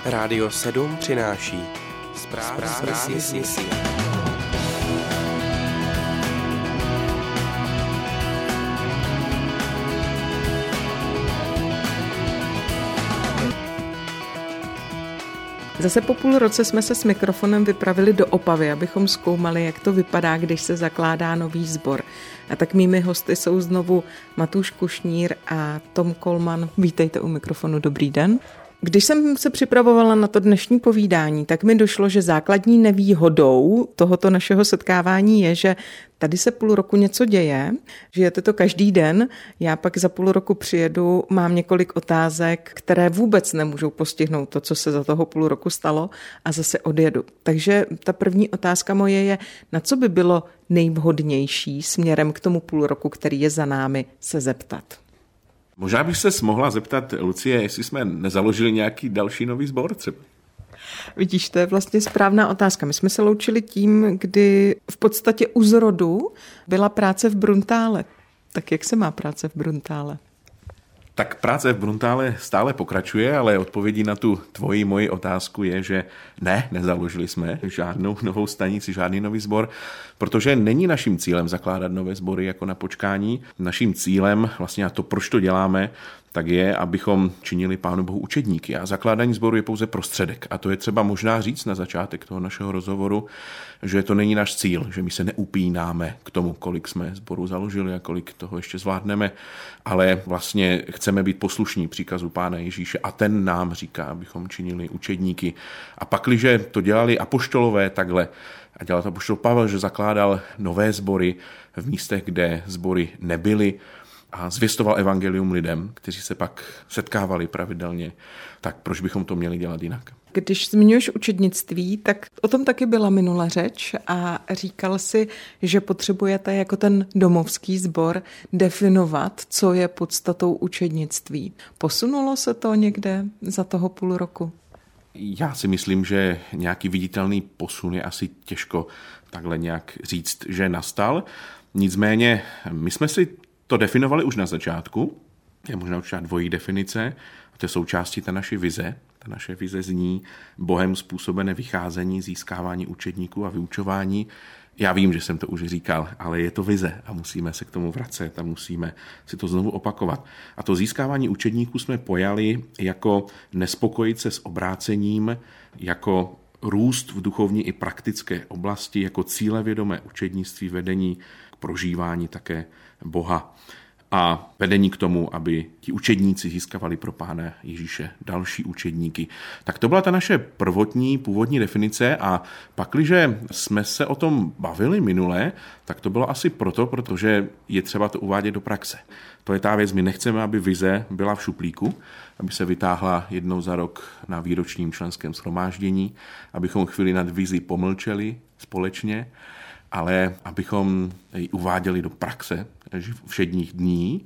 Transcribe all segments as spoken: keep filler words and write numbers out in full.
Rádio sedm přináší zprávy, zprávy z misí. Zase po půl roce jsme se s mikrofonem vypravili do Opavy, abychom zkoumali, jak to vypadá, když se zakládá nový sbor. A tak mými hosty jsou znovu Matouš Kušnír a Tom Kolman. Vítejte u mikrofonu, dobrý den. Když jsem se připravovala na to dnešní povídání, tak mi došlo, že základní nevýhodou tohoto našeho setkávání je, že tady se půl roku něco děje, žijete to každý den, já pak za půl roku přijedu, mám několik otázek, které vůbec nemůžou postihnout to, co se za toho půl roku stalo a zase odjedu. Takže ta první otázka moje je, na co by bylo nejvhodnější směrem k tomu půl roku, který je za námi, se zeptat. Možná bych se mohla zeptat, Lucie, jestli jsme nezaložili nějaký další nový sbor třeba? Vidíš, to je vlastně správná otázka. My jsme se loučili tím, kdy v podstatě u zrodu byla práce v Bruntále. Tak jak se má práce v Bruntále? Tak práce v Bruntále stále pokračuje, ale odpovědí na tu tvoji moji otázku je, že ne, nezaložili jsme žádnou novou stanici, žádný nový sbor, protože není naším cílem zakládat nové sbory jako na počkání. Naším cílem, vlastně a to, proč to děláme, tak je, abychom činili Pánu Bohu učedníky. A zakládání sboru je pouze prostředek. A to je třeba možná říct na začátek toho našeho rozhovoru, že to není náš cíl, že my se neupínáme k tomu, kolik jsme sboru založili a kolik toho ještě zvládneme, ale vlastně chceme být poslušní příkazu Pána Ježíše a ten nám říká, abychom činili učedníky. A pakliže to dělali apoštolové takhle, a dělal to apoštol Pavel, že zakládal nové sbory v místech, kde sbory nebyly, a zvěstoval evangelium lidem, kteří se pak setkávali pravidelně, tak proč bychom to měli dělat jinak? Když zmiňuješ učednictví, tak o tom taky byla minula řeč a říkal si, že potřebujete jako ten domovský sbor definovat, co je podstatou učednictví. Posunulo se to někde za toho půl roku? Já si myslím, že nějaký viditelný posun je asi těžko takhle nějak říct, že nastal. Nicméně my jsme si to definovali už na začátku, je možná určitá dvojí definice, a to je součástí té naší vize. Ta naše vize zní Bohem způsobené vycházení, získávání učedníků a vyučování. Já vím, že jsem to už říkal, ale je to vize a musíme se k tomu vracet a musíme si to znovu opakovat. A to získávání učedníků jsme pojali jako nespokojit se s obrácením, jako růst v duchovní i praktické oblasti, jako cílevědomé učednictví, vedení k prožívání také Boha a vedení k tomu, aby ti učedníci získávali pro Pána Ježíše další učedníky. Tak to byla ta naše prvotní, původní definice a pakliže jsme se o tom bavili minule, tak to bylo asi proto, protože je třeba to uvádět do praxe. To je ta věc, my nechceme, aby vize byla v šuplíku, aby se vytáhla jednou za rok na výročním členském shromáždění, abychom chvíli nad vizi pomlčeli společně, ale abychom ji uváděli do praxe všedních dní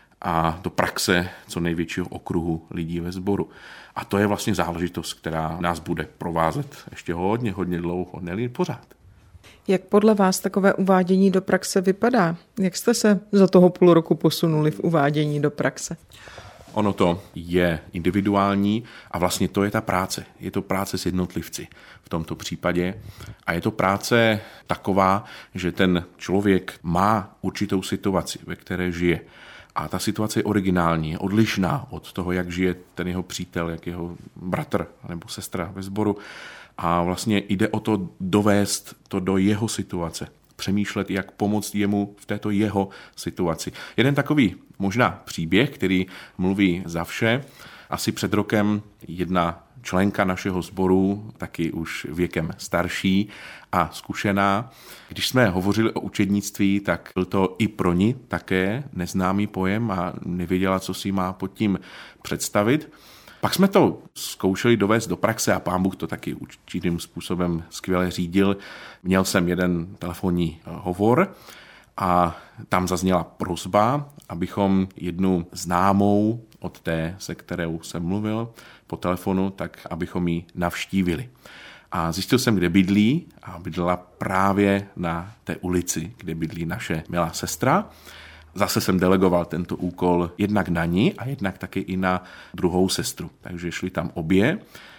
a do praxe co největšího okruhu lidí ve sboru. A to je vlastně záležitost, která nás bude provázet ještě hodně, hodně dlouho, ne pořád. Jak podle vás takové uvádění do praxe vypadá? Jak jste se za toho půl roku posunuli v uvádění do praxe? Ono to je individuální a vlastně to je ta práce. Je to práce s jednotlivci v tomto případě a je to práce taková, že ten člověk má určitou situaci, ve které žije. A ta situace je originální, je odlišná od toho, jak žije ten jeho přítel, jak jeho bratr nebo sestra ve sboru. A vlastně jde o to dovést to do jeho situace. Přemýšlet, jak pomoct jemu v této jeho situaci. Jeden takový možná příběh, který mluví za vše. Asi před rokem jedna členka našeho sboru, taky už věkem starší a zkušená, když jsme hovořili o učednictví, tak byl to i pro ní také neznámý pojem a nevěděla, co si má pod tím představit. Pak jsme to zkoušeli dovést do praxe a Pán Bůh to taky určitým způsobem skvěle řídil. Měl jsem jeden telefonní hovor a tam zazněla prosba, abychom jednu známou od té, se kterou jsem mluvil po telefonu, tak abychom ji navštívili. A zjistil jsem, kde bydlí a bydlela právě na té ulici, kde bydlí naše milá sestra. Zase jsem delegoval tento úkol jednak na ní a jednak taky i na druhou sestru. Takže šli tam obě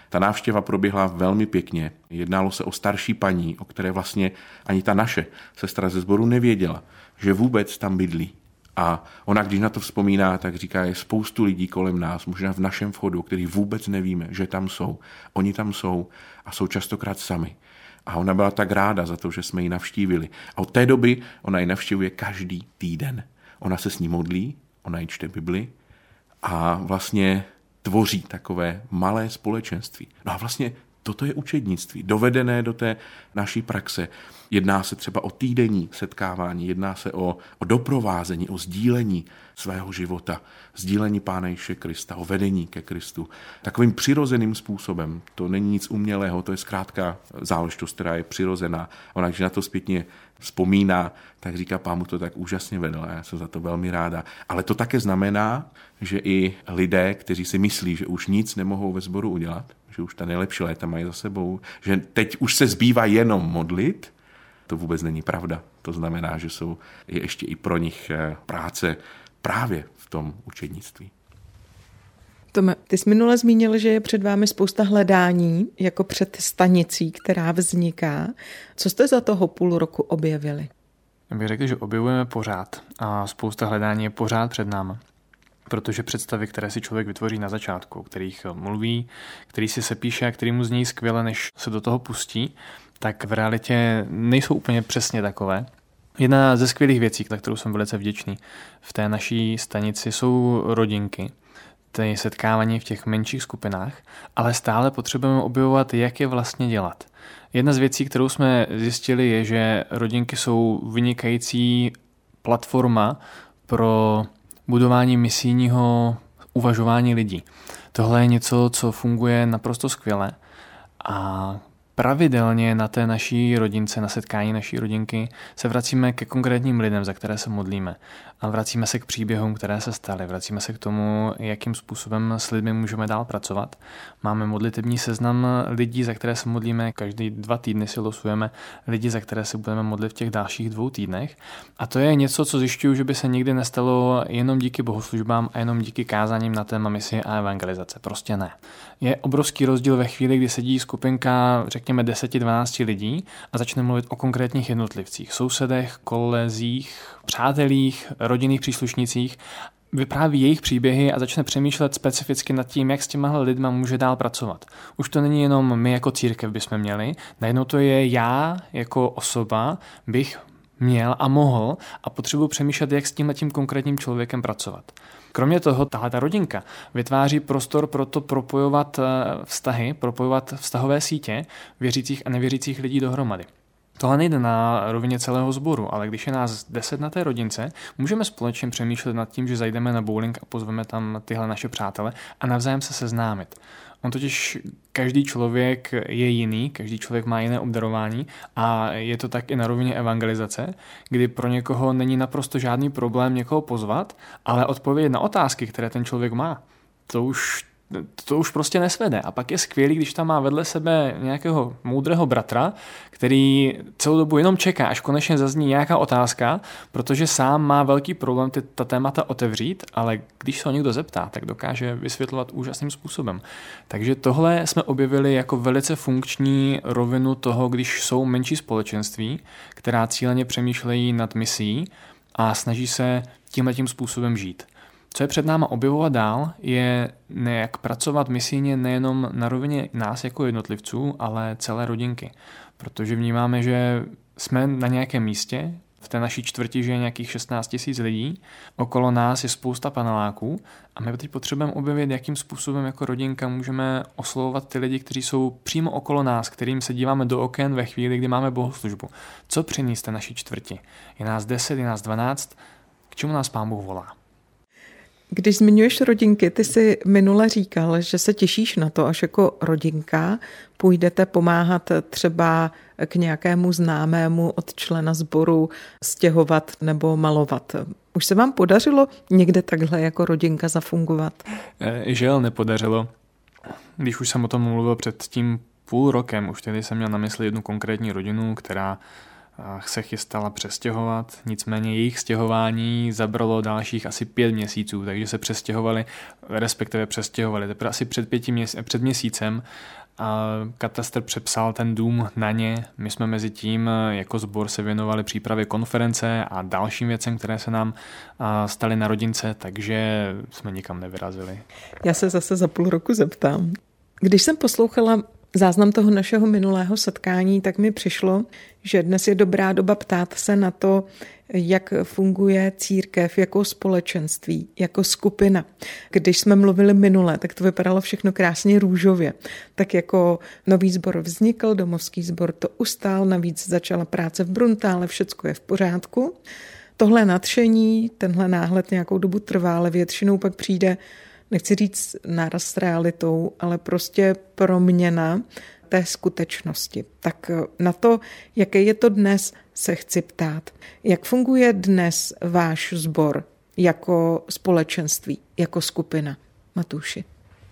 Ta návštěva proběhla velmi pěkně. Jednalo se o starší paní, o které vlastně ani ta naše sestra ze sboru nevěděla, že vůbec tam bydlí. A ona, když na to vzpomíná, tak říká, je spoustu lidí kolem nás, možná v našem vchodu, který vůbec nevíme, že tam jsou. Oni tam jsou a jsou častokrát sami. A ona byla tak ráda za to, že jsme ji navštívili. A od té doby ona ji navštěvuje každý týden. Ona se s ní modlí, ona ji čte Bibli a vlastně tvoří takové malé společenství. No a vlastně toto je učednictví, dovedené do té naší praxe. Jedná se třeba o týdenní setkávání, jedná se o, o doprovázení, o sdílení svého života, sdílení Pána Ježíše Krista, o vedení ke Kristu. Takovým přirozeným způsobem. To není nic umělého, to je zkrátka záležitost, která je přirozená. Ona, když na to zpětně vzpomíná, tak říká, Pán mu to tak úžasně vedl a já jsem za to velmi ráda. Ale to také znamená, že i lidé, kteří si myslí, že už nic nemohou ve sboru udělat, že už ta nejlepší léta mají za sebou, že teď už se zbývá jenom modlit, to vůbec není pravda. To znamená, že jsou ještě i pro nich práce právě v tom učednictví. Tome, ty jsi minule zmínil, že je před vámi spousta hledání, jako před stanicí, která vzniká. Co jste za toho půl roku objevili? Já bych řekl, že objevujeme pořád a spousta hledání je pořád před námi. Protože představy, které si člověk vytvoří na začátku, o kterých mluví, který si sepíše a který mu zní skvěle, než se do toho pustí, tak v realitě nejsou úplně přesně takové. Jedna ze skvělých věcí, za kterou jsem velice vděčný, v té naší stanici jsou rodinky, ty setkávání v těch menších skupinách, ale stále potřebujeme objevovat, jak je vlastně dělat. Jedna z věcí, kterou jsme zjistili, je, že rodinky jsou vynikající platforma pro budování misijního uvažování lidí. Tohle je něco, co funguje naprosto skvěle a pravidelně na té naší rodince, na setkání naší rodinky se vracíme ke konkrétním lidem, za které se modlíme. A vracíme se k příběhům, které se staly. Vracíme se k tomu, jakým způsobem s lidmi můžeme dál pracovat. Máme modlitební seznam lidí, za které se modlíme. Každý dva týdny si losujeme lidi, za které se budeme modlit v těch dalších dvou týdnech. A to je něco, co zjišťuju, že by se nikdy nestalo jenom díky bohoslužbám a jenom díky kázáním na téma misie a evangelizace. Prostě ne. Je obrovský rozdíl ve chvíli, kdy sedí skupinka, řekněme deset dvanáct lidí a začne mluvit o konkrétních jednotlivcích, sousedech, kolezích, přátelích, rodinných příslušnících, vypráví jejich příběhy a začne přemýšlet specificky nad tím, jak s těma lidma může dál pracovat. Už to není jenom my jako církev bychom měli, najednou to je já jako osoba bych měl a mohl a potřebuji přemýšlet, jak s tímhletím konkrétním člověkem pracovat. Kromě toho, tahle ta rodinka vytváří prostor pro to propojovat vztahy, propojovat vztahové sítě věřících a nevěřících lidí dohromady. Tohle nejde na rovině celého sboru, ale když je nás deset na té rodince, můžeme společně přemýšlet nad tím, že zajdeme na bowling a pozveme tam tyhle naše přátele a navzájem se seznámit. On totiž, každý člověk je jiný, každý člověk má jiné obdarování a je to tak i na rovině evangelizace, kdy pro někoho není naprosto žádný problém někoho pozvat, ale odpovědět na otázky, které ten člověk má, to už to už prostě nesvede. A pak je skvělý, když tam má vedle sebe nějakého moudrého bratra, který celou dobu jenom čeká, až konečně zazní nějaká otázka, protože sám má velký problém ty, ta témata otevřít, ale když se ho někdo zeptá, tak dokáže vysvětlovat úžasným způsobem. Takže tohle jsme objevili jako velice funkční rovinu toho, když jsou menší společenství, která cíleně přemýšlejí nad misí a snaží se tímhletím způsobem žít. Co je před náma objevovat dál, je jak pracovat misijně nejenom na rovině nás jako jednotlivců, ale celé rodinky. Protože vnímáme, že jsme na nějakém místě, v té naší čtvrti žije nějakých šestnáct tisíc lidí, okolo nás je spousta paneláků a my teď potřebujeme objevit, jakým způsobem jako rodinka můžeme oslovovat ty lidi, kteří jsou přímo okolo nás, kterým se díváme do oken ve chvíli, kdy máme bohoslužbu. Co přinést té naší čtvrti? Je nás deset, je nás dvanáct, k čemu nás Pán Bůh volá? Když zmiňuješ rodinky, ty jsi minule říkal, že se těšíš na to, až jako rodinka půjdete pomáhat třeba k nějakému známému od člena sboru stěhovat nebo malovat. Už se vám podařilo někde takhle jako rodinka zafungovat? Žel, nepodařilo. Když už jsem o tom mluvil před tím půl rokem, už tedy jsem měl na mysli jednu konkrétní rodinu, která se chystala přestěhovat, nicméně jejich stěhování zabralo dalších asi pět měsíců, takže se přestěhovali, respektive přestěhovali. Teprve asi před, pěti měs- před měsícem a katastr přepsal ten dům na ně. My jsme mezi tím jako sbor se věnovali přípravě konference a dalším věcem, které se nám staly na rodince, takže jsme nikam nevyrazili. Já se zase za půl roku zeptám. Když jsem poslouchala záznam toho našeho minulého setkání, tak mi přišlo, že dnes je dobrá doba ptát se na to, jak funguje církev jako společenství, jako skupina. Když jsme mluvili minule, tak to vypadalo všechno krásně růžově. Tak jako nový sbor vznikl, domovský sbor to ustál, navíc začala práce v Bruntále, všecko je v pořádku. Tohle nadšení, tenhle náhled nějakou dobu trvá, ale většinou pak přijde, nechci říct náraz s realitou, ale prostě proměna té skutečnosti. Tak na to, jaké je to dnes, se chci ptát. Jak funguje dnes váš sbor jako společenství, jako skupina? Matúši.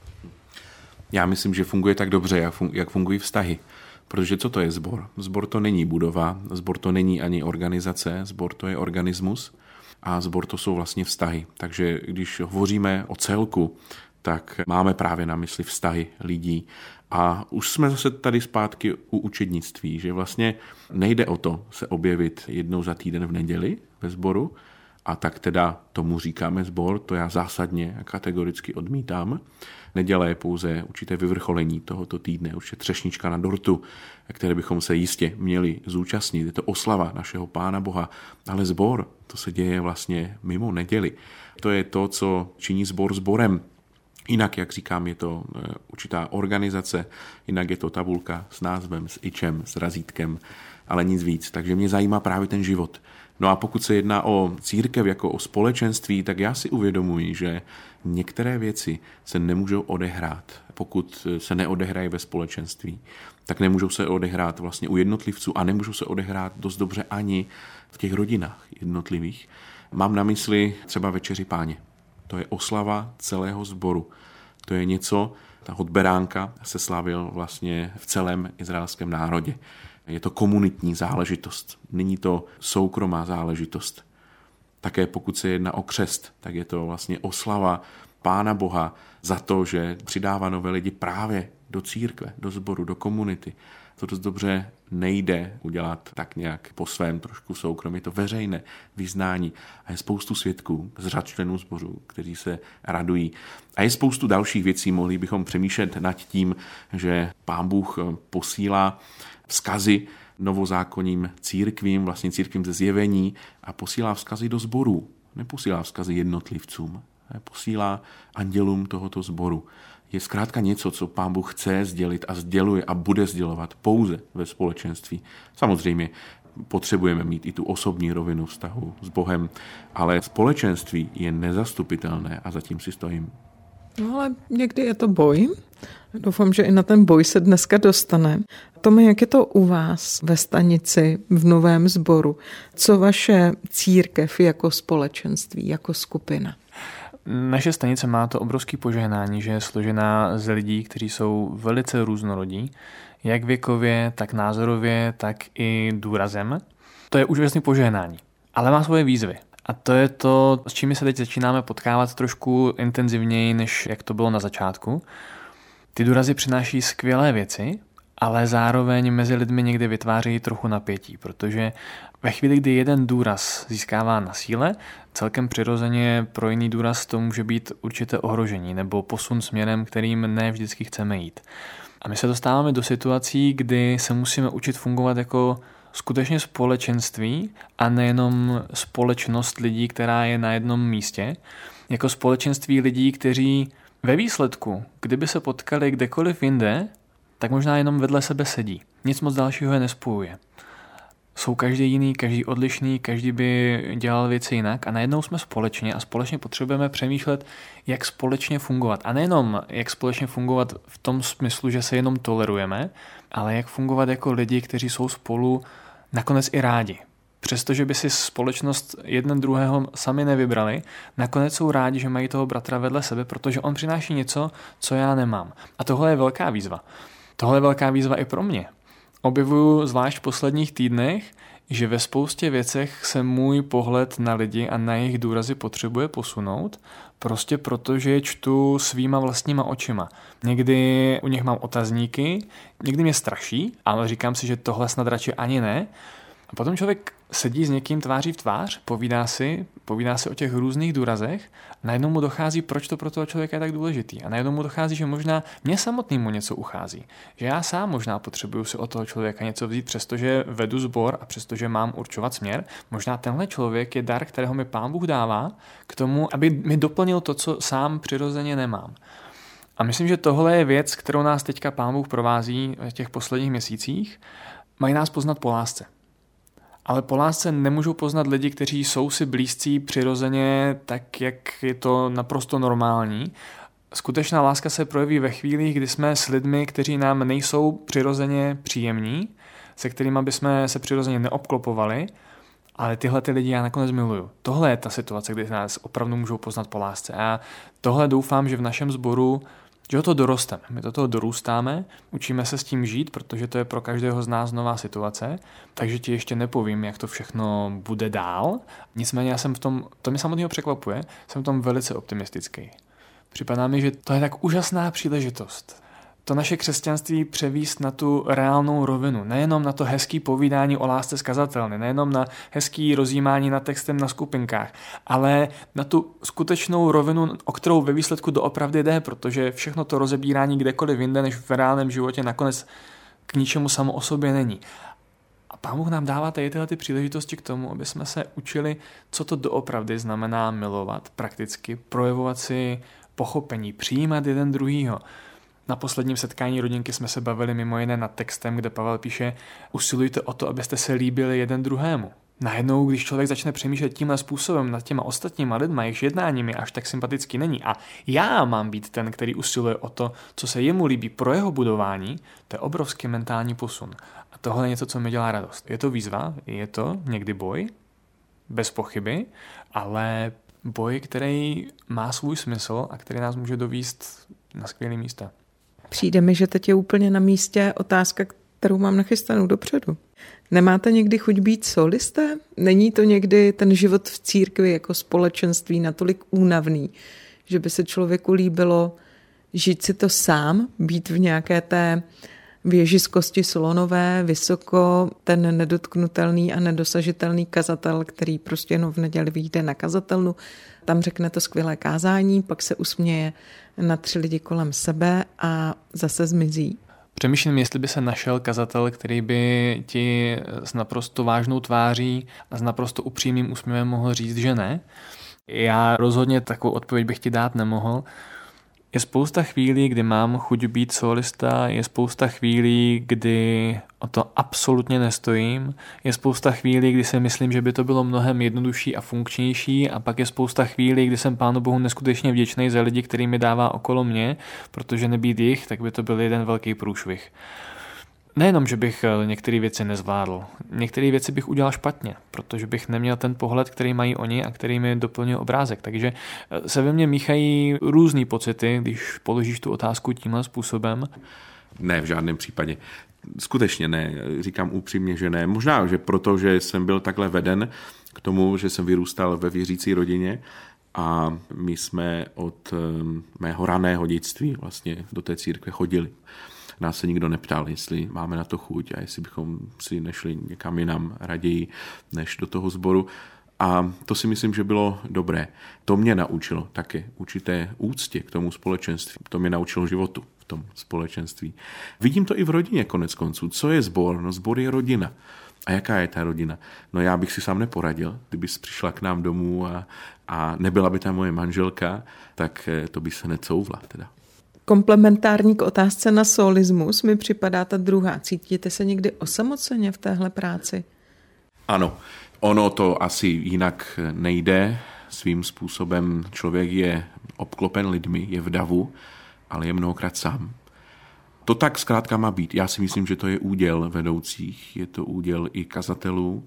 Já myslím, že funguje tak dobře, jak fungují vztahy. Protože co to je sbor? Sbor to není budova, sbor to není ani organizace, sbor to je organismus a sbor to jsou vlastně vztahy. Takže když hovoříme o celku, tak máme právě na mysli vztahy lidí. A už jsme zase tady zpátky u učednictví, že vlastně nejde o to se objevit jednou za týden v neděli ve sboru, a tak teda tomu říkáme sbor, to já zásadně a kategoricky odmítám. Neděle je pouze určité vyvrcholení tohoto týdne, určitě třešnička na dortu, které bychom se jistě měli zúčastnit. Je to oslava našeho Pána Boha, ale sbor, to se děje vlastně mimo neděli. To je to, co činí sbor sborem. Jinak, jak říkám, je to určitá organizace, jinak je to tabulka s názvem, s ičem, s razítkem, ale nic víc. Takže mě zajímá právě ten život. No a pokud se jedná o církev jako o společenství, tak já si uvědomuji, že některé věci se nemůžou odehrát, pokud se neodehrají ve společenství. Tak nemůžou se odehrát vlastně u jednotlivců a nemůžou se odehrát dost dobře ani v těch rodinách jednotlivých. Mám na mysli třeba Večeři Páně. To je oslava celého sboru. To je něco, ta hod beránka se slavil vlastně v celém izraelském národě. Je to komunitní záležitost, není to soukromá záležitost. Také pokud se jedná o křest, tak je to vlastně oslava Pána Boha za to, že přidává nové lidi právě do církve, do sboru, do komunity. To dost dobře nejde udělat tak nějak po svém trošku soukromí. Je to veřejné vyznání a je spoustu svědků z řad členů sboru, kteří se radují. A je spoustu dalších věcí, mohli bychom přemýšlet nad tím, že Pán Bůh posílá vzkazy novozákonním církvím, vlastně církvím ze zjevení a posílá vzkazy do sborů. Neposílá vzkazy jednotlivcům, posílá andělům tohoto sboru. Je zkrátka něco, co Pán Bůh chce sdělit a sděluje a bude sdělovat pouze ve společenství. Samozřejmě potřebujeme mít i tu osobní rovinu vztahu s Bohem, ale společenství je nezastupitelné a zatím si stojím. No ale někdy je to boj. Doufám, že i na ten boj se dneska dostane. Tome, jak je to u vás ve stanici, v novém sboru? Co vaše církev jako společenství, jako skupina? Naše stanice má to obrovské požehnání, že je složená z lidí, kteří jsou velice různorodí, jak věkově, tak názorově, tak i důrazem. To je úžasné požehnání, ale má svoje výzvy. A to je to, s čím se teď začínáme potkávat trošku intenzivněji, než jak to bylo na začátku. Ty důrazy přináší skvělé věci, ale zároveň mezi lidmi někdy vytvářejí trochu napětí, protože ve chvíli, kdy jeden důraz získává na síle, celkem přirozeně pro jiný důraz to může být určité ohrožení nebo posun směrem, kterým ne vždycky chceme jít. A my se dostáváme do situací, kdy se musíme učit fungovat jako skutečně společenství a nejenom společnost lidí, která je na jednom místě, jako společenství lidí, kteří ve výsledku, kdyby se potkali kdekoliv jinde, tak možná jenom vedle sebe sedí. Nic moc dalšího je nespojuje. Jsou každý jiný, každý odlišný, každý by dělal věci jinak a najednou jsme společně a společně potřebujeme přemýšlet, jak společně fungovat. A nejenom jak společně fungovat v tom smyslu, že se jenom tolerujeme, ale jak fungovat jako lidi, kteří jsou spolu nakonec i rádi. Přestože by si společnost jeden druhého sami nevybrali, nakonec jsou rádi, že mají toho bratra vedle sebe, protože on přináší něco, co já nemám. A tohle je velká výzva. Tohle je velká výzva i pro mě. Objevuju zvlášť v posledních týdnech, že ve spoustě věcech se můj pohled na lidi a na jejich důrazy potřebuje posunout, prostě proto, že je čtu svýma vlastníma očima. Někdy u nich mám otazníky, někdy mě straší, ale říkám si, že tohle snad radši ani ne. A potom člověk sedí s někým tváří v tvář, povídá si, povídá si o těch různých důrazech, najednou mu dochází, proč to pro toho člověka je tak důležitý. A najednou mu dochází, že možná mě samotnému něco uchází. Že já sám možná potřebuju si od toho člověka něco vzít, přestože vedu sbor a přestože mám určovat směr. Možná tenhle člověk je dar, kterého mi Pán Bůh dává k tomu, aby mi doplnil to, co sám přirozeně nemám. A myslím, že tohle je věc, kterou nás teďka Pán Bůh provází v těch posledních měsících. Mají nás poznat po lásce. Ale po lásce nemůžou poznat lidi, kteří jsou si blízcí přirozeně tak, jak je to naprosto normální. Skutečná láska se projeví ve chvílích, kdy jsme s lidmi, kteří nám nejsou přirozeně příjemní, se kterými bychom se přirozeně neobklopovali, ale tyhle ty lidi já nakonec miluju. Tohle je ta situace, kdy nás opravdu můžou poznat po lásce. A tohle doufám, že v našem sboru že o to dorosteme, my do toho dorůstáme, učíme se s tím žít, protože to je pro každého z nás nová situace, takže ti ještě nepovím, jak to všechno bude dál. Nicméně já jsem v tom, to mě samotného překvapuje, jsem v tom velice optimistický. Připadá mi, že to je tak úžasná příležitost. To naše křesťanství převést na tu reálnou rovinu, nejenom na to hezký povídání o lásce z kazatelny, nejenom na hezký rozjímání nad textem na skupinkách, ale na tu skutečnou rovinu, o kterou ve výsledku doopravdy jde, protože všechno to rozebírání kdekoliv jinde než v reálném životě nakonec k ničemu samo o sobě není. A Pán Bůh nám dává tady tyhle ty příležitosti k tomu, aby jsme se učili, co to doopravdy znamená milovat, prakticky projevovat si pochopení, přijímat jeden druhýho. Na posledním setkání rodinky jsme se bavili mimo jiné nad textem, kde Pavel píše: usilujte o to, abyste se líbili jeden druhému. Najednou, když člověk začne přemýšlet tímhle způsobem nad těma ostatníma lidma, jejichž jednání mi až tak sympatický není, a já mám být ten, který usiluje o to, co se jemu líbí pro jeho budování, to je obrovský mentální posun. A tohle je něco, co mi dělá radost. Je to výzva, je to někdy boj, bez pochyby, ale boj, který má svůj smysl a který nás může dovést na skvělé místa. Přijde mi, že teď je úplně na místě otázka, kterou mám nachystanou dopředu. Nemáte někdy chuť být solisté? Není to někdy ten život v církvi jako společenství natolik únavný, že by se člověku líbilo žít si to sám, být v nějaké té věži z kosti slonové, vysoko, ten nedotknutelný a nedosažitelný kazatel, který prostě jenom v neděli vyjde na kazatelnu, tam řekne to skvělé kázání, pak se usměje na tři lidi kolem sebe a zase zmizí. Přemýšlím, jestli by se našel kazatel, který by ti s naprosto vážnou tváří a s naprosto upřímným úsměvem mohl říct, že ne. Já rozhodně takovou odpověď bych ti dát nemohl. Je spousta chvílí, kdy mám chuť být solista, je spousta chvílí, kdy o to absolutně nestojím, je spousta chvílí, kdy si myslím, že by to bylo mnohem jednodušší a funkčnější, a pak je spousta chvílí, kdy jsem Pánu Bohu neskutečně vděčný za lidi, který mi dává okolo mě, protože nebýt jich, tak by to byl jeden velký průšvih. Nejenom, že bych některé věci nezvládl, některé věci bych udělal špatně, protože bych neměl ten pohled, který mají oni a který mi doplňuje obrázek. Takže se ve mně míchají různý pocity, když položíš tu otázku tímhle způsobem. Ne, v žádném případě. Skutečně ne, říkám upřímně, že ne. Možná, že proto, že jsem byl takhle veden k tomu, že jsem vyrůstal ve věřící rodině a my jsme od mého raného dětství vlastně do té církve chodili. Nás se nikdo neptal, jestli máme na to chuť a jestli bychom si nešli někam jinam raději než do toho sboru. A to si myslím, že bylo dobré. To mě naučilo taky určité úctě k tomu společenství. To mě naučilo životu v tom společenství. Vidím to i v rodině konec konců. Co je sbor? No sbor je rodina. A jaká je ta rodina? No já bych si sám neporadil, kdybys přišla k nám domů a, a nebyla by tam moje manželka, tak to by se necouvla teda. Komplementární k otázce na solismus mi připadá ta druhá. Cítíte se někdy osamoceně v téhle práci? Ano, ono to asi jinak nejde. Svým způsobem člověk je obklopen lidmi, je v davu, ale je mnohokrát sám. To tak zkrátka má být. Já si myslím, že to je úděl vedoucích, je to úděl i kazatelů,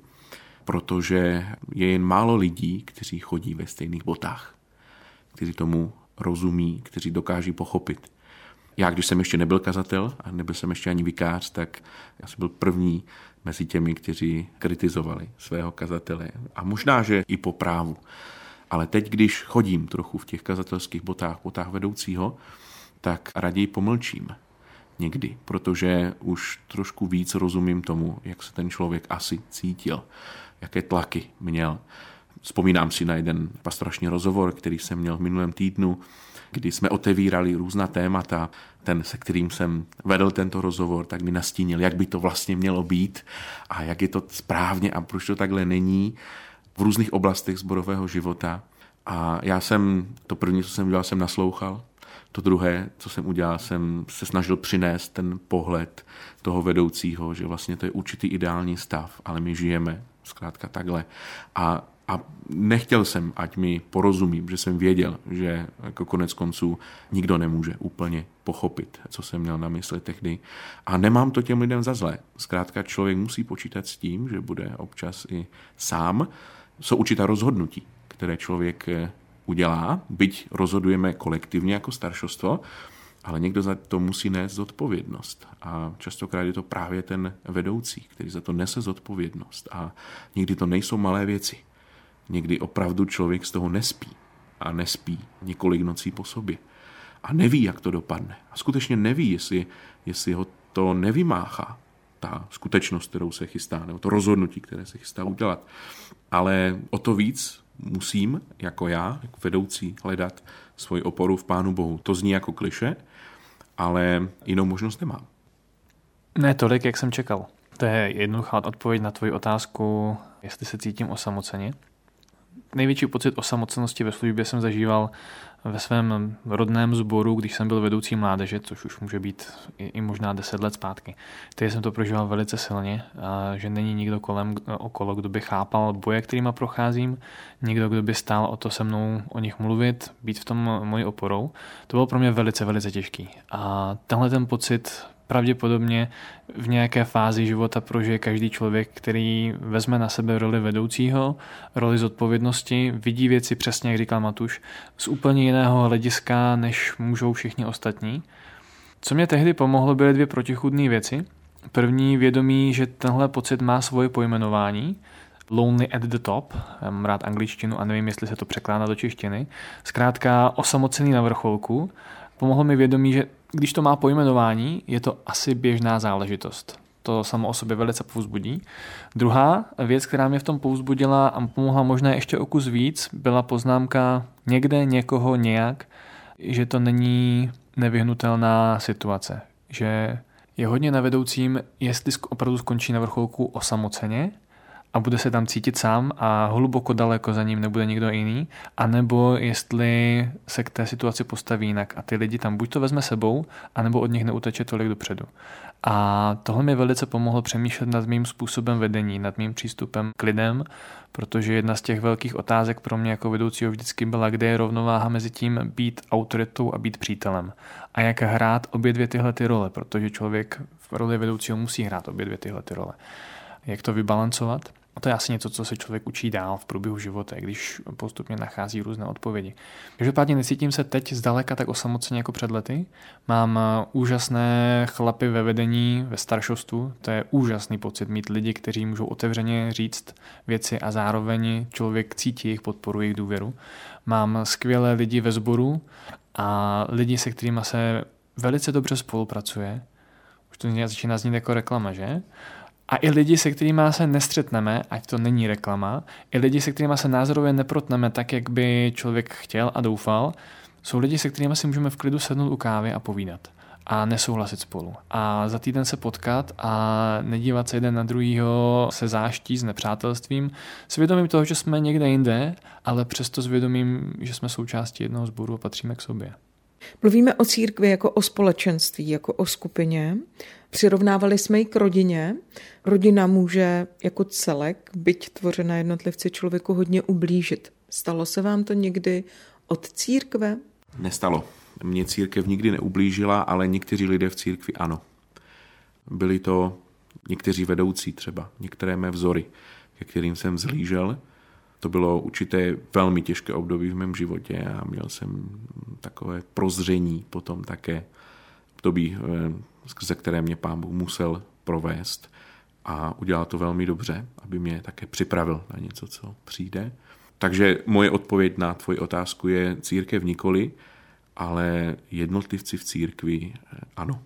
protože je jen málo lidí, kteří chodí ve stejných botách, kteří tomu rozumí, kteří dokáží pochopit. Já, když jsem ještě nebyl kazatel a nebyl jsem ještě ani vikář, tak já jsem byl první mezi těmi, kteří kritizovali svého kazatele. A možná, že i po právu. Ale teď, když chodím trochu v těch kazatelských botách, botách vedoucího, tak raději pomlčím někdy, protože už trošku víc rozumím tomu, jak se ten člověk asi cítil, jaké tlaky měl. Vzpomínám si na jeden pastorační rozhovor, který jsem měl v minulém týdnu, kdy jsme otevírali různá témata. Ten, se kterým jsem vedl tento rozhovor, tak mi nastínil, jak by to vlastně mělo být a jak je to správně a proč to takhle není v různých oblastech sborového života. A já jsem, to první, co jsem udělal, jsem naslouchal. To druhé, co jsem udělal, jsem se snažil přinést ten pohled toho vedoucího, že vlastně to je určitý ideální stav, ale my žijeme zkrátka takhle. A A nechtěl jsem, ať mi porozumím, že jsem věděl, že jako konec konců nikdo nemůže úplně pochopit, co jsem měl na mysli tehdy. A nemám to těm lidem za zlé. Zkrátka člověk musí počítat s tím, že bude občas i sám. Jsou určitá rozhodnutí, které člověk udělá, byť rozhodujeme kolektivně jako staršostvo, ale někdo za to musí nést zodpovědnost. A častokrát je to právě ten vedoucí, který za to nese zodpovědnost. A někdy to nejsou malé věci. Někdy opravdu člověk z toho nespí a nespí několik nocí po sobě a neví, jak to dopadne. A skutečně neví, jestli, jestli ho to nevymáchá, ta skutečnost, kterou se chystá, nebo to rozhodnutí, které se chystá udělat. Ale o to víc musím, jako já, jako vedoucí, hledat svoji oporu v Pánu Bohu. To zní jako kliše, ale jinou možnost nemám. Ne tolik, jak jsem čekal. To je jednoduchá odpověď na tvoji otázku, jestli se cítím osamoceně. Největší pocit osamocenosti ve službě jsem zažíval ve svém rodném sboru, když jsem byl vedoucí mládeže, což už může být i, i možná deset let zpátky. Teď jsem to prožíval velice silně, a že není nikdo kolem okolo, kdo by chápal boje, kterýma procházím, nikdo, kdo by stál o to se mnou o nich mluvit, být v tom mojí oporou. To bylo pro mě velice, velice těžký. A tenhle ten pocit pravděpodobně v nějaké fázi života prožije každý člověk, který vezme na sebe roli vedoucího, roli zodpovědnosti, vidí věci přesně, jak říkal Matuš, z úplně jiného hlediska, než můžou všichni ostatní. Co mě tehdy pomohlo, byly dvě protichůdné věci. První vědomí, že tenhle pocit má svoje pojmenování, lonely at the top, já mám rád angličtinu a nevím, jestli se to překládá do češtiny, zkrátka osamocený na vrcholku. Pomohlo mi vědomí, že když to má pojmenování, je to asi běžná záležitost. To samo o sobě velice povzbudí. Druhá věc, která mě v tom povzbudila a pomohla možná ještě o kus víc, byla poznámka někde, někoho, nějak, že to není nevyhnutelná situace. Že je hodně na vedoucím, jestli opravdu skončí na vrcholku osamoceně a bude se tam cítit sám a hluboko daleko za ním nebude nikdo jiný, anebo jestli se k té situaci postaví jinak a ty lidi tam buď to vezme sebou, anebo od nich neuteče tolik dopředu. A tohle mi velice pomohlo přemýšlet nad mým způsobem vedení, nad mým přístupem k lidem, protože jedna z těch velkých otázek pro mě jako vedoucího vždycky byla, kde je rovnováha mezi tím být autoritou a být přítelem. A jak hrát obě dvě tyhle ty role, protože člověk v roli vedoucího musí hrát obě dvě tyhle ty role. Jak to vybalancovat? A to je asi něco, co se člověk učí dál v průběhu života, když postupně nachází různé odpovědi. Každopádně necítím se teď zdaleka tak osamoceně jako před lety. Mám úžasné chlapy ve vedení, ve staršostu. To je úžasný pocit mít lidi, kteří můžou otevřeně říct věci a zároveň člověk cítí jejich podporu, jejich důvěru. Mám skvělé lidi ve sboru a lidi, se kterými se velice dobře spolupracuje. Už to začíná znít jako reklama, že? A i lidi, se kterými se nestřetneme, ať to není reklama, i lidi, se kterými se názorově neprotneme tak, jak by člověk chtěl a doufal, jsou lidi, se kterými si můžeme v klidu sednout u kávy a povídat a nesouhlasit spolu. A za týden se potkat a nedívat se jeden na druhýho se záští, s nepřátelstvím, s vědomím toho, že jsme někde jinde, ale přesto s vědomím, že jsme součástí jednoho sboru a patříme k sobě. Mluvíme o církvi jako o společenství, jako o skupině. Přirovnávali jsme ji k rodině. Rodina může jako celek, byť tvořená jednotlivci, člověku hodně ublížit. Stalo se vám to někdy od církve? Nestalo. Mě církev nikdy neublížila, ale někteří lidé v církvi ano. Byli to někteří vedoucí třeba, některé mé vzory, ke kterým jsem vzhlížel. To bylo určité velmi těžké období v mém životě a měl jsem takové prozření potom také období, skrze které mě Pán Bůh musel provést a udělal to velmi dobře, aby mě také připravil na něco, co přijde. Takže moje odpověď na tvoji otázku je církev nikoli, ale jednotlivci v církvi ano.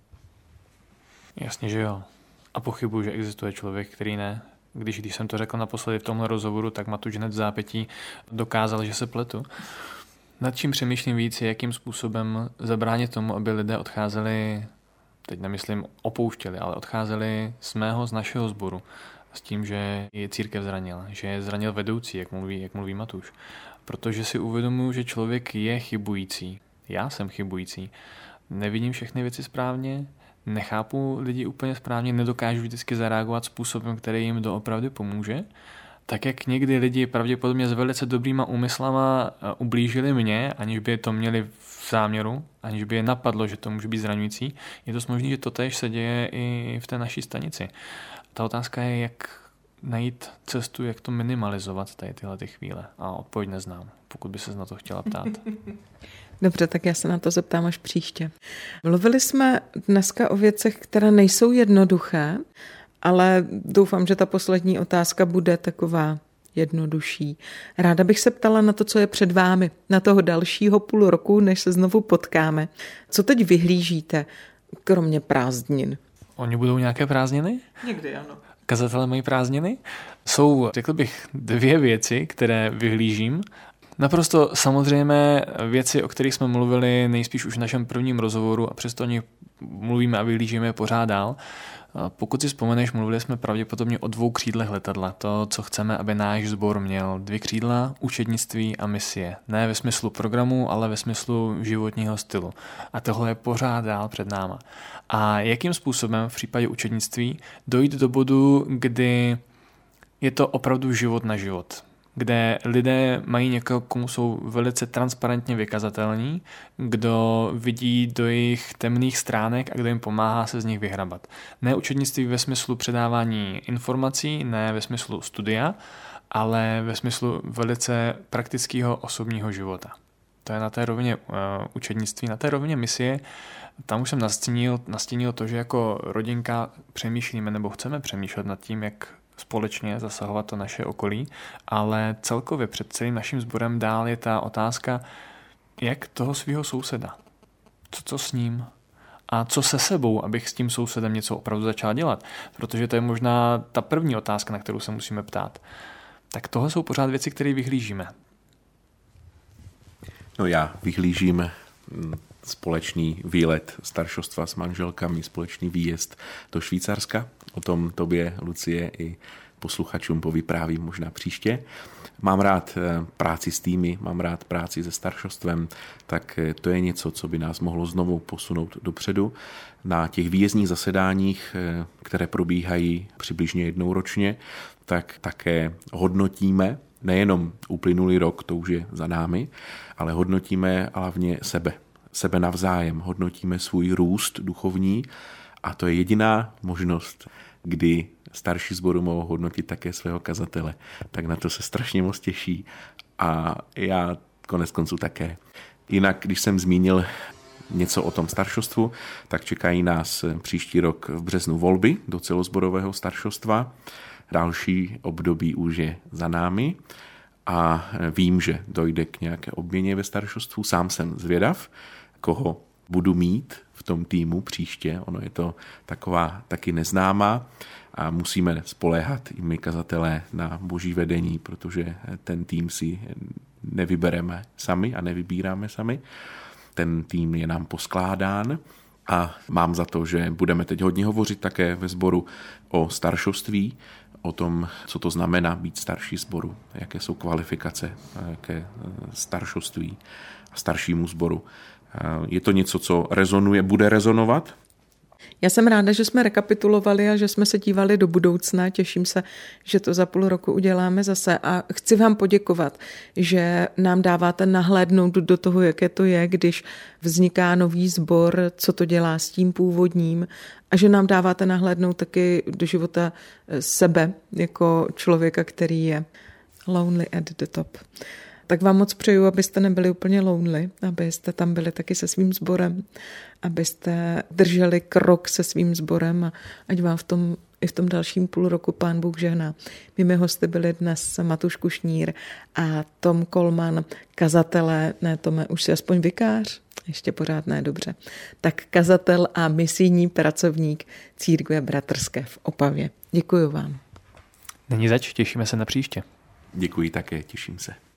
Jasně, že jo. A pochybuji, že existuje člověk, který ne. Když, když jsem to řekl naposledy v tomhle rozhovoru, tak Matuš hned v zápětí dokázal, že se pletu. Nad čím přemýšlím víc je, jakým způsobem zabránit tomu, aby lidé odcházeli, teď nemyslím opouštěli, ale odcházeli z mého, z našeho sboru s tím, že je církev zranil, že je zranil vedoucí, jak mluví, jak mluví Matuš. Protože si uvědomuji, že člověk je chybující. Já jsem chybující. Nevidím všechny věci správně, nechápu lidi úplně správně, nedokážu vždycky zareagovat způsobem, který jim doopravdy pomůže. Tak jak někdy lidi pravděpodobně s velice dobrýma úmyslama ublížili mě, aniž by to měli v záměru, aniž by je napadlo, že to může být zraňující, je to možné, že to též se děje i v té naší stanici. Ta otázka je, jak najít cestu, jak to minimalizovat tady tyhle ty chvíle. A odpověď neznám, pokud by ses na to chtěla ptát. Dobře, tak já se na to zeptám až příště. Mluvili jsme dneska o věcech, které nejsou jednoduché, ale doufám, že ta poslední otázka bude taková jednodušší. Ráda bych se ptala na to, co je před vámi, na toho dalšího půl roku, než se znovu potkáme. Co teď vyhlížíte, kromě prázdnin? Oni budou nějaké prázdniny? Někdy ano. Kazatelé mají prázdniny? Jsou, řekl bych, dvě věci, které vyhlížím. Naprosto samozřejmé věci, o kterých jsme mluvili nejspíš už v našem prvním rozhovoru a přesto o nich mluvíme a vyhlížíme pořád dál. Pokud si vzpomeneš, mluvili jsme pravděpodobně o dvou křídlech letadla. To, co chceme, aby náš sbor měl. Dvě křídla, učednictví a misie. Ne ve smyslu programu, ale ve smyslu životního stylu. A tohle je pořád dál před náma. A jakým způsobem v případě učednictví dojít do bodu, kdy je to opravdu život na život, kde lidé mají někoho, komu jsou velice transparentně vykazatelní, kdo vidí do jejich temných stránek a kdo jim pomáhá se z nich vyhrabat. Ne učednictví ve smyslu předávání informací, ne ve smyslu studia, ale ve smyslu velice praktického osobního života. To je na té rovině uh, učednictví, na té rovině misie. Tam už jsem nastínil, nastínil to, že jako rodinka přemýšlíme nebo chceme přemýšlet nad tím, jak společně zasahovat to naše okolí, ale celkově před celým naším sborem dál je ta otázka, jak toho svého souseda, co, co s ním a co se sebou, abych s tím sousedem něco opravdu začal dělat, protože to je možná ta první otázka, na kterou se musíme ptát. Tak tohle jsou pořád věci, které vyhlížíme. No já vyhlížím společný výlet staršostva s manželkami, společný výjezd do Švýcarska. O tom tobě, Lucie, i posluchačům povyprávím možná příště. Mám rád práci s týmy, mám rád práci se staršostvem, tak to je něco, co by nás mohlo znovu posunout dopředu. Na těch výjezdních zasedáních, které probíhají přibližně jednou ročně, tak také hodnotíme nejenom uplynulý rok, to už je za námi, ale hodnotíme hlavně sebe. Sebe navzájem, hodnotíme svůj růst duchovní a to je jediná možnost, kdy starší sboru mohou hodnotit také svého kazatele. Tak na to se strašně moc těší a já konec konců také. Jinak, když jsem zmínil něco o tom staršostvu, tak čekají nás příští rok v březnu volby do celosborového staršostva. Další období už je za námi a vím, že dojde k nějaké obměně ve staršostvu. Sám jsem zvědav, koho budu mít v tom týmu příště. Ono je to taková taky neznámá a musíme spoléhat i my kazatelé na boží vedení, protože ten tým si nevybereme sami a nevybíráme sami. Ten tým je nám poskládán a mám za to, že budeme teď hodně hovořit také ve sboru o staršoství, o tom, co to znamená být starší sboru, jaké jsou kvalifikace ke staršoství a staršímu sboru. Je to něco, co rezonuje, bude rezonovat? Já jsem ráda, že jsme rekapitulovali a že jsme se dívali do budoucna. Těším se, že to za půl roku uděláme zase. A chci vám poděkovat, že nám dáváte nahlédnout do toho, jaké to je, když vzniká nový sbor, co to dělá s tím původním a že nám dáváte nahlédnout taky do života sebe jako člověka, který je lonely at the top. Tak vám moc přeju, abyste nebyli úplně lonely, abyste tam byli taky se svým sborem, abyste drželi krok se svým sborem a ať vám v tom i v tom dalším půl roku Pán Bůh žehná. Mými hosty byli dnes Matouš Kušnýr a Tom Kolman, kazatelé, ne Tome, už si aspoň vikář, ještě pořád ne, dobře. Tak kazatel a misijní pracovník Církve bratrské v Opavě. Děkuju vám. Není zač, těšíme se na příště. Děkuji také, těším se.